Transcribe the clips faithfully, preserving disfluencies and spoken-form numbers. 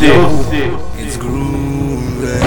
pussy. It's groovy.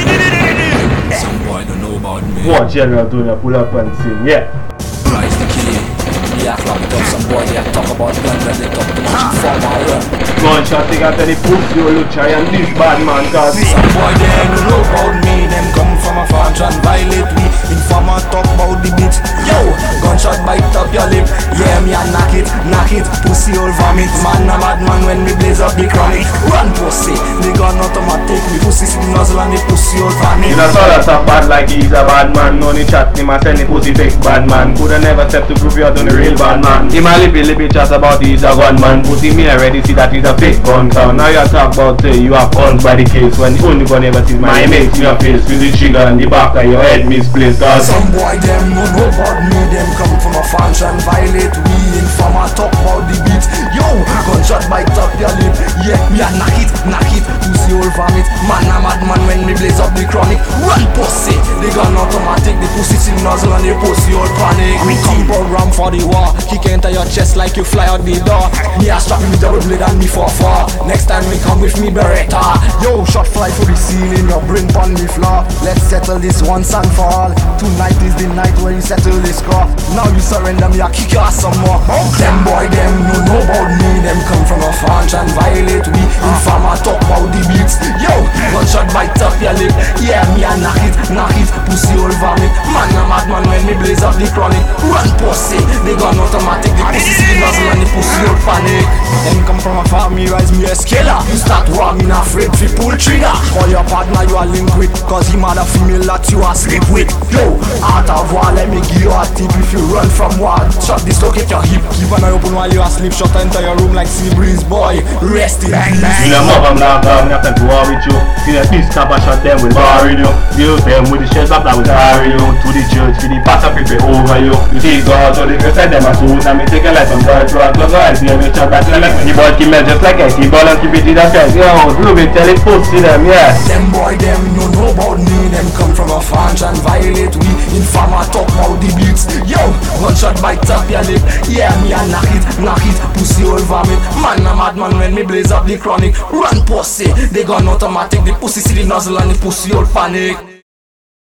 Some boy don't know about me. What General Junior pull up and sing, yeah. Rise the key. Yeah, clap it up. Some boy they talk about gun when they talk too much from my run. Gunshot take out any pussy you look try and this bad man cause some boy they don't know about me. Them come from a farm and violate me. Informer talk about the beat. Yo, gunshot bite up your lip. Yeah, me a knock it, knock it. Pussy all vomit. Man a mad man when me blaze up the chronic. Run pussy, the gun automatic. Me pussy see the nozzle and the pussy all vomit. You know so that's a bad like he's a bad man. No ni chat him a send the pussy fake bad man. Coulda never step to prove you're done the real bad man. Him a lippy lippy chat about he's a gun man. Pussy me already see that he's a fake gun sound. Now you talk about say you have guns by the case. When the only gun ever sees my image in your face. With the trigger and the back of your head misplaced cause some boy them no know about me. Them come from a function violate we. Informer talk about the beat. Yo, gunshot bite up your lip. Yeah, me a knock it, knock it. Pussy all vomit. Man a mad man when me blaze up the chronic. Run pussy, the gun automatic. The pussy see nozzle and the pussy all panic. We come for ram for the war. Kick enter your chest like you fly out the door. Me a strap me double blade and me for far. Next time we come with me Beretta. Yo, shot fly for the ceiling. Your brain pon the floor. Let's settle this once and for all. Tonight is the night when you settle this score. Now you surrender me, I kick your ass some more. Them boy them no know about me. Them come from a farm and violate we. Informer talk about the beats. Yo, gunshot bite up your lip. Yeah, me a knock it, knock it. Pussy all vomit. Man a mad man when me blaze up the chronic. Run pussy, they gun automatic. The pussy see the nozzle and the pussy all panic. Them come from a farm, me rise me a scaler. You start war, me not afraid fi pull trigger. Call your partner you a link with, cause he mad a female that you a sleep with. Yo, out of war, let me give you a tip. If you run from war, shot dislocate your hip. Keep an eye open while you asleep. Shut enter your room like sea breeze, boy. Rest in peace. You know move them long down, you have to war with you. You know this cap a shot them with bar in you. You them with the shells up that with bar in you. To the church, for the pastor people over you. You see God, so they can send them a suit. And me take a life from God to a close eyes. You know shot back like when the ball kill them just like I see ball and keep it in the chest. Yo, look it, tell it, pussy them, yeah. Them boy, them no know about me. Them come from a farm and violate we. Informer talk about the beats. Yo, gunshot bite up your lip. Yeah, me a knock it, knock it. Pussy all vomit. Man a mad man when me blaze up the chronic. Run pussy, they gun automatic. The pussy see the nozzle and the pussy all panic.